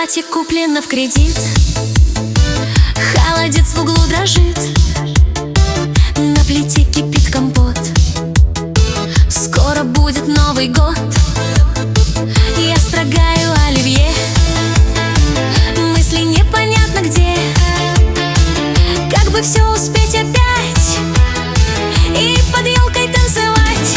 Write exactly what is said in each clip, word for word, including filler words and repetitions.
Платье куплено в кредит, холодец в углу дрожит, на плите кипит компот. Скоро будет Новый год, я строгаю оливье, мысли непонятно где. Как бы все успеть опять и под елкой танцевать.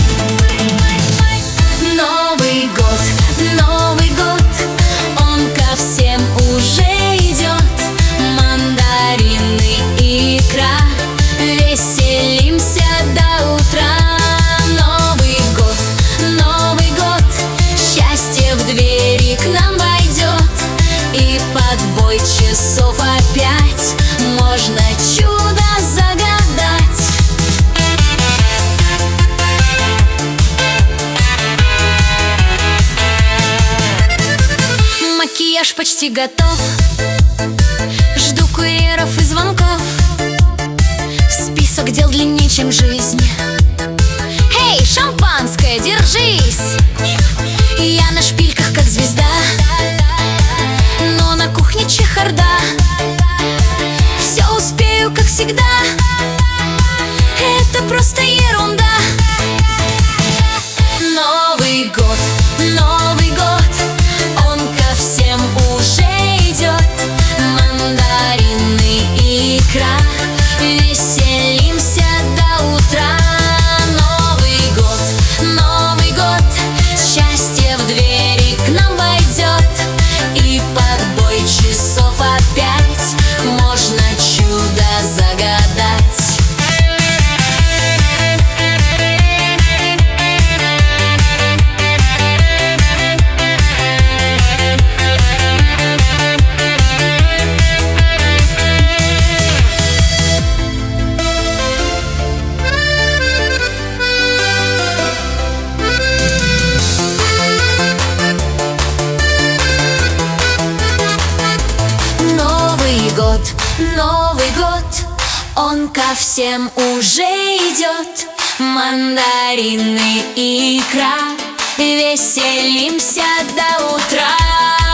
Новый год, Новый год, он ко всем уже идет. Мандарины, икра, веселимся до утра. Новый год, Новый год, счастье в двери к нам войдет. И под бой часов опять можно чудо загадать. Макияж почти готов, жду курьеров и звонков. Список дел длиннее, чем жизнь. Эй, шампанское, держись! Я на шпильках, как звезда, но на кухне чехарда. Все успею, как всегда, это просто ерунда. Новый год, Новый год, он ко всем уже идет. Мандарины, икра, веселимся до утра. Новый год, Новый год, счастье в двери к нам войдет. И под бой часов опять можно чудо загадать. Год, Новый год, он ко всем уже идет. Мандарины, икра, веселимся до утра.